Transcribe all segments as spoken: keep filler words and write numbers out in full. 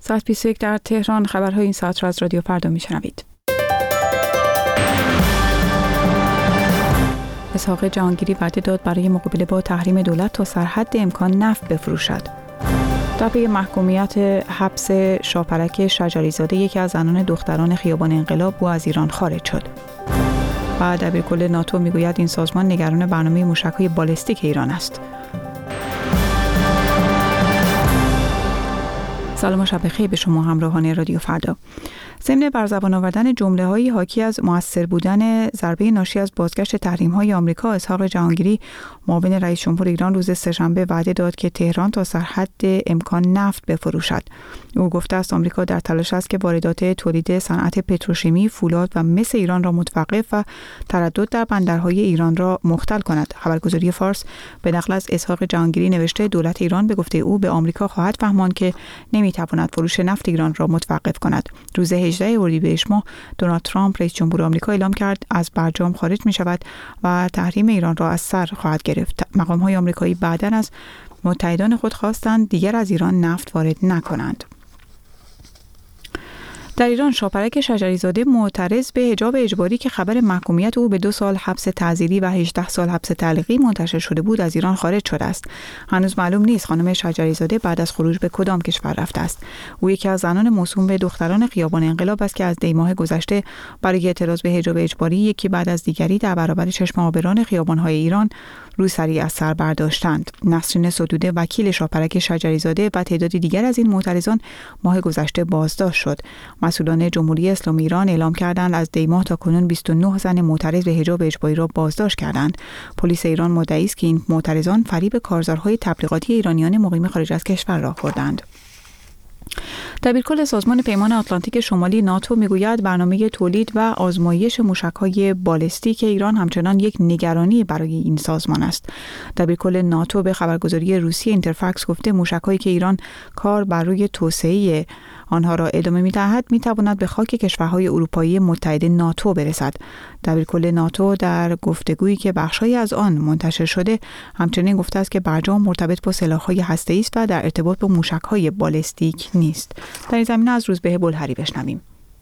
ساعت بیست و یک در تهران. خبرهای این ساعت را از رادیو فردا میشنوید. اسحاق جهانگیری وعده داد برای مقابله با تحریم دولت تا سرحد امکان نفت بفروشد. در پی محکومیت حبس شاپرک شجریزاده، یکی از زنان دختران خیابان انقلاب، او از ایران خارج شد. و دبیرکل ناتو میگوید این سازمان نگران برنامه موشک‌های بالستیک ایران است. سلام و شب بخیر به شما همراهان رادیو فردا. ضمن بر زبان آوردن جمله‌هایی حاکی از مؤثر بودن ضربه ناشی از بازگشت تحریم‌های آمریکا، اسحاق جهانگیری معاون رئیس جمهور ایران روز سه‌شنبه وعده داد که تهران تا سرحد امکان نفت بفروشد. او گفته است آمریکا در تلاش است که واردات تولید صنعت پتروشیمی، فولاد و مس ایران را متوقف و تردد در بندرهای ایران را مختل کند. خبرگزاری فارس به نقل از اسحاق جهانگیری نوشته دولت ایران به گفته او به آمریکا خواهد فهماند که نمی‌تواند فروش نفت ایران را متوقف کند. روز هجدهم اردیبهشت ماه دونالد ترامپ رئیس جمهور آمریکا اعلام کرد از برجام خارج می شود و تحریم ایران را از سر خواهد گرفت. مقام‌های آمریکایی بعداً از متحدان خود خواستند دیگر از ایران نفت وارد نکنند. در ایران شاپرک شجریزاده معترض به حجاب اجباری که خبر محکومیت او به دو سال حبس تعزیری و هجده سال حبس تعلیقی منتشر شده بود از ایران خارج شده است. هنوز معلوم نیست خانم شجریزاده بعد از خروج به کدام کشور رفته است. او یکی از زنان موسوم به دختران خیابان انقلاب است که از دی ماه گذشته برای اعتراض به حجاب اجباری یکی بعد از دیگری در برابر چشم آبران خیابان‌های ایران روسری از سر برداشتند. نسرین ستوده وکیل شاپرک شجریزاده و تعدادی دیگر از این معترضان ماه گذشته بازداشت شد. مسئولان جمهوری اسلامی ایران اعلام کردند از دی ماه تا کنون بیست و نه زن معترض به حجاب اجباری را بازداشت کردند. پلیس ایران مدعی است که این معترضان فریب کارزارهای تبلیغاتی ایرانیان مقیم خارج از کشور را خوردند. دبیرکل سازمان پیمان آتلانتیک شمالی ناتو میگوید برنامه تولید و آزمایش موشک‌های بالستیک ایران همچنان یک نگرانی برای این سازمان است. دبیرکل ناتو به خبرگزاری روسی اینترفکس گفته موشک‌هایی که ایران کار بر روی توسعه آنها را ادامه می‌دهد می‌تواند به خاک کشورهای اروپایی متحد ناتو برسد. دبیرکل ناتو در گفتگویی که بخشی از آن منتشر شده همچنین گفته است که برجام مرتبط با سلاح‌های هسته‌ای است و در ارتباط با موشک‌های بالستیک نیست. در این زمینه از روزبه بلحری بشنویم.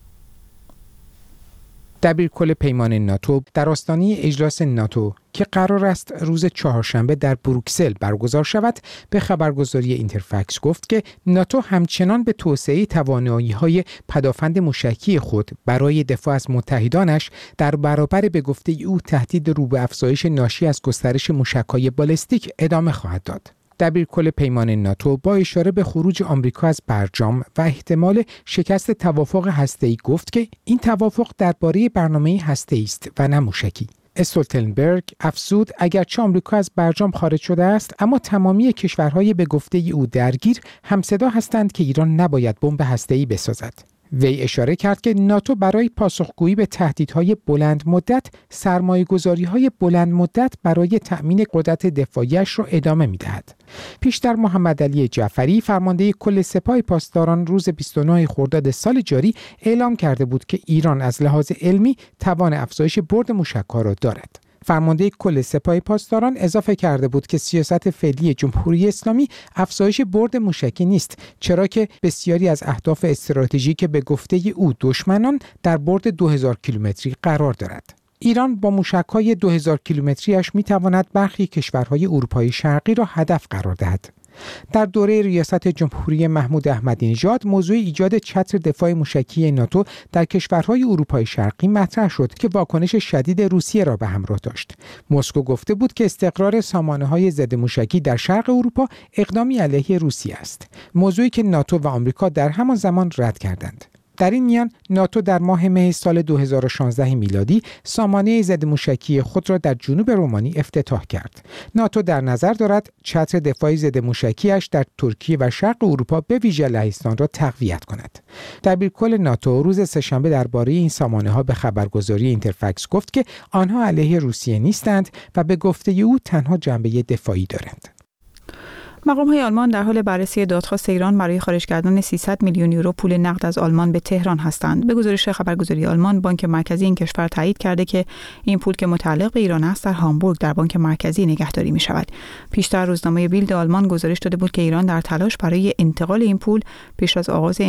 دبیرکل پیمان ناتو در آستانه اجلاس ناتو که قرار است روز چهارشنبه در بروکسل برگزار شود به خبرگزاری اینترفکس گفت که ناتو همچنان به توسعه توانایی‌های پدافند موشکی خود برای دفاع از متحدانش در برابر به گفته او تهدید رو به افزایش ناشی از گسترش موشک‌های بالستیک ادامه خواهد داد. دبیرکل پیمان ناتو با اشاره به خروج آمریکا از برجام و احتمال شکست توافق هسته‌ای گفت که این توافق درباره برنامه هسته‌ای است و نه موشکی. استولتنبرگ افزود اگرچه آمریکا از برجام خارج شده است اما تمامی کشورهای به گفته او درگیر همصدا هستند که ایران نباید بمب هسته‌ای بسازد. وی اشاره کرد که ناتو برای پاسخگویی به تهدیدهای بلند مدت سرمایه‌گذاری‌های بلند مدت برای تأمین قدرت دفاعیش را ادامه می‌دهد. پیشتر محمد علی جعفری فرمانده کل سپاه پاسداران روز بیست و نه خرداد سال جاری اعلام کرده بود که ایران از لحاظ علمی توان افزایش برد موشک‌ها را دارد. فرمانده کل سپاه پاسداران اضافه کرده بود که سیاست فعلی جمهوری اسلامی افزایش برد موشکی نیست، چرا که بسیاری از اهداف استراتژیک به گفته او دشمنان در برد دو هزار کیلومتری قرار دارد. ایران با موشک‌های دو هزار کیلومتری‌اش می‌تواند برخی کشورهای اروپای شرقی را هدف قرار دهد. در دوره ریاست جمهوری محمود احمدی نژاد موضوع ایجاد چتر دفاع موشکی ناتو در کشورهای اروپای شرقی مطرح شد که واکنش شدید روسیه را به همراه داشت. مسکو گفته بود که استقرار سامانه‌های ضد موشکی در شرق اروپا اقدامی علیه روسیه است، موضوعی که ناتو و آمریکا در همان زمان رد کردند. در این میان ناتو در ماه مه سال دو هزار و شانزده میلادی سامانه ضد موشکی خود را در جنوب رومانی افتتاح کرد. ناتو در نظر دارد چتر دفاعی ضد موشکی‌اش در ترکیه و شرق اروپا به ویژه لهستان را تقویت کند. دبیرکل ناتو روز سه‌شنبه درباره این سامانه‌ها به خبرگزاری اینترفکس گفت که آنها علیه روسیه نیستند و به گفته او تنها جنبه دفاعی دارند. مقام‌های آلمان در حال بررسی دادخواست ایران برای خارج کردن سیصد میلیون یورو پول نقد از آلمان به تهران هستند. به گزارش خبرگزاری آلمان، بانک مرکزی این کشور تایید کرده که این پول که متعلق به ایران است در هامبورگ در بانک مرکزی نگهداری می‌شود. پیشتر روزنامه بیلد آلمان گزارش داده بود که ایران در تلاش برای انتقال این پول پیش از آغاز